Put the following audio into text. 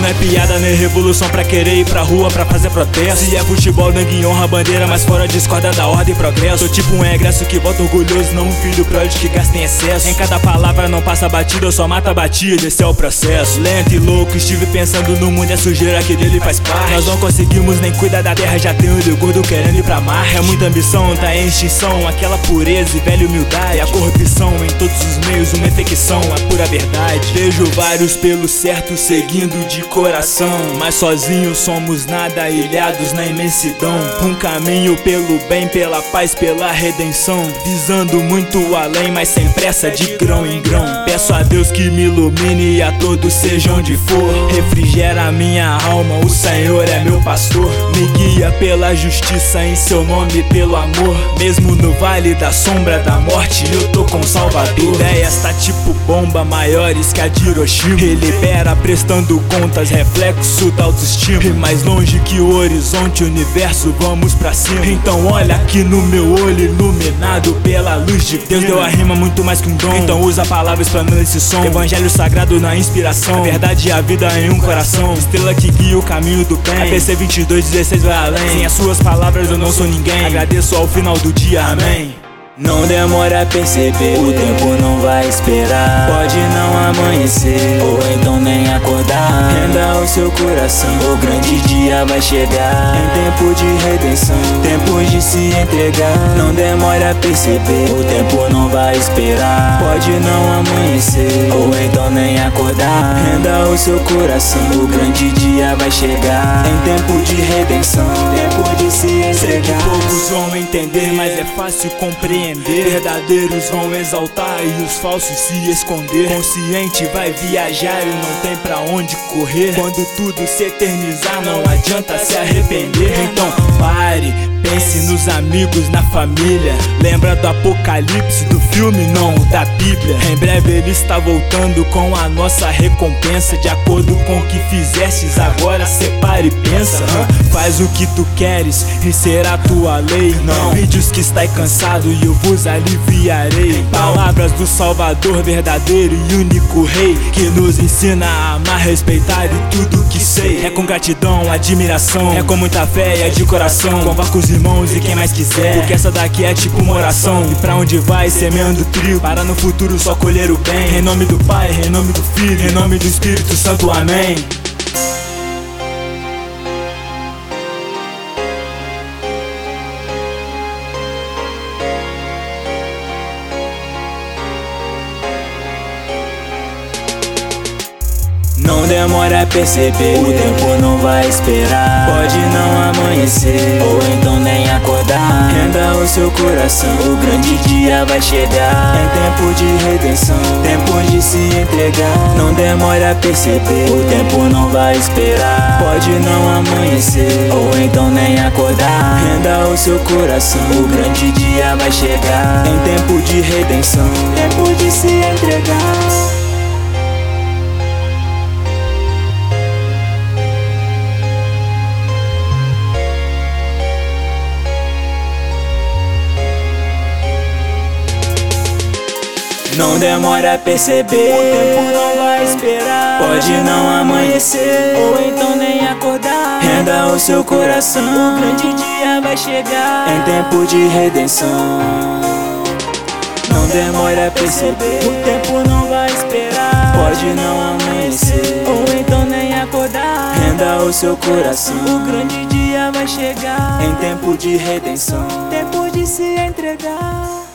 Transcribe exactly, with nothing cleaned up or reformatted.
é piada nem revolução pra querer ir pra rua pra fazer protesto. Se é futebol, ninguém honra a bandeira, mas fora discorda da ordem e progresso. Sou tipo um egresso que volta orgulhoso, não um filho pródigo que gasta em excesso. Em cada palavra não passa batida, eu só mata a batida, esse é o processo. Lento e louco, estive pensando no mundo e a sujeira que dele faz parte. Nós não conseguimos nem cuidar da terra, já tem o gordo querendo ir pra Marte. É muita ambição, tá em extinção, aquela pureza e velha humildade. A corrupção em todos os meios, uma infecção, a pura verdade. Vejo vários pelo certo seguindo de coração, mas sozinhos somos nada, ilhados na imensidão. Um caminho pelo bem, pela paz, pela redenção, visando muito além, mas sem pressa, de grão em grão. Peço a Deus que me ilumine e a todos seja onde for. Refrigera a minha alma, o Senhor é meu pastor. Me guia pela justiça, em seu nome pelo amor. Mesmo no vale da sombra da morte, eu tô com o Salvador. Ideias tá tipo bomba, maiores que a de Hiroshima. Ele libera prestando contas, reflexo da autoestima. E mais longe que o horizonte, universo, vamos pra cima. Então olha aqui no meu olho, iluminado pela luz de Deus. Deu a rima muito mais que um dom, então usa a palavra explanando esse som. Evangelho sagrado na inspiração, a verdade e a vida em um coração. Estrela que guia o caminho do bem, A P C vinte e dois dezesseis vai além. Sem as suas palavras eu não sou ninguém, agradeço ao final do dia, amém. Não demora a perceber, o tempo não vai esperar. Pode não amanhecer, ou então nem acordar. Renda o seu coração, o grande dia vai chegar. Em tempo de redenção, tempo de se entregar. Não demora a perceber, o tempo não vai esperar. Pode não amanhecer, ou então nem acordar. Renda o seu coração, o grande dia vai chegar. Em tempo de redenção, tempo de se entregar. Sei que poucos vão entender, mas é fácil compreender. Verdadeiros vão exaltar e os falsos se esconder. Consciente vai viajar e não tem pra onde correr. Quando tudo se eternizar, não adianta se arrepender. Então pare, pense nos amigos, na família. Lembra do apocalipse, do filme, não da Bíblia. Em breve ele está voltando com a nossa recompensa. De acordo com o que fizestes, agora separe e pensa. Faz o que tu queres e será tua lei. Não, vídeos que estáis cansado e eu vos aliviarei. Palavras do Salvador, verdadeiro e único Rei, que nos ensina a amar, respeitar e tudo que sei. É com gratidão, admiração, é com muita fé e é de coração. Convoca os irmãos e quem mais quiser, porque essa daqui é tipo uma oração. E pra onde vai, semeando trigo, para no futuro só colher o bem. Em nome do Pai, em nome do Filho, em nome do Espírito Santo, amém. Não demora a perceber, o tempo não vai esperar. Pode não amanhecer, ou então nem acordar. Renda o seu coração, o grande dia vai chegar. Em tempo de redenção, tempo de se entregar. Não demora a perceber, o tempo não vai esperar. Pode não amanhecer, ou então nem acordar. Renda o seu coração, o grande dia vai chegar. Em tempo de redenção, tempo de se entregar. Não demora a perceber, o tempo não vai esperar. Pode não amanhecer, ou então nem acordar. Renda o seu coração, o grande dia vai chegar. Em tempo de redenção. Não demora a perceber, o tempo não vai esperar. Pode não amanhecer, ou então nem acordar. Renda o seu coração, o grande dia vai chegar. Em tempo de redenção, tempo de se entregar.